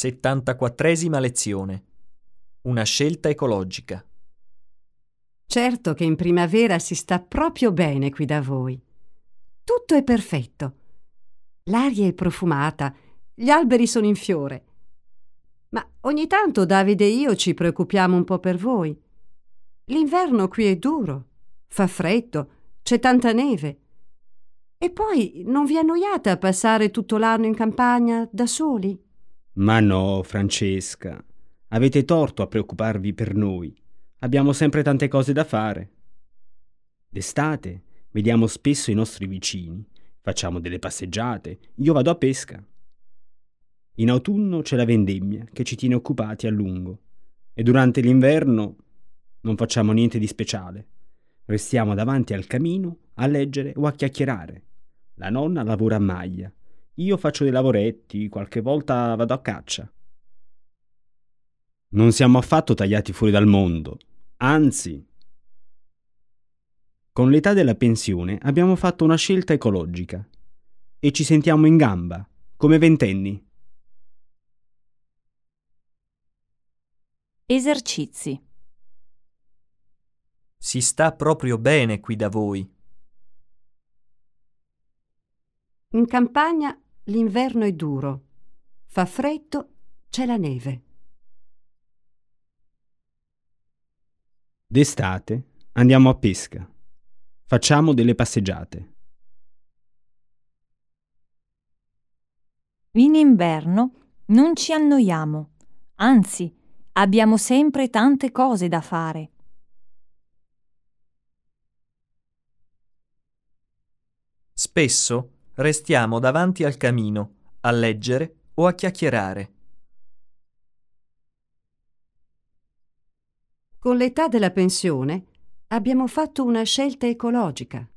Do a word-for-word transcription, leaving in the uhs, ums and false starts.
settantaquattresima lezione. Una scelta ecologica. Certo che in primavera si sta proprio bene qui da voi. Tutto è perfetto. L'aria è profumata, gli alberi sono in fiore. Ma ogni tanto Davide e io ci preoccupiamo un po' per voi. L'inverno qui è duro, fa freddo, c'è tanta neve. E poi non vi annoiate a passare tutto l'anno in campagna da soli? Ma no, Francesca, avete torto a preoccuparvi per noi. Abbiamo sempre tante cose da fare. D'estate vediamo spesso i nostri vicini, facciamo delle passeggiate, io vado a pesca. In autunno c'è la vendemmia che ci tiene occupati a lungo e durante l'inverno non facciamo niente di speciale. Restiamo davanti al camino a leggere o a chiacchierare. La nonna lavora a maglia. Io faccio dei lavoretti, qualche volta vado a caccia. Non siamo affatto tagliati fuori dal mondo, anzi. Con l'età della pensione abbiamo fatto una scelta ecologica e ci sentiamo in gamba, come ventenni. Esercizi. Si sta proprio bene qui da voi. In campagna l'inverno è duro, fa freddo, c'è la neve. D'estate andiamo a pesca, facciamo delle passeggiate. In inverno non ci annoiamo, anzi, abbiamo sempre tante cose da fare. Spesso restiamo davanti al camino a leggere o a chiacchierare. Con l'età della pensione abbiamo fatto una scelta ecologica.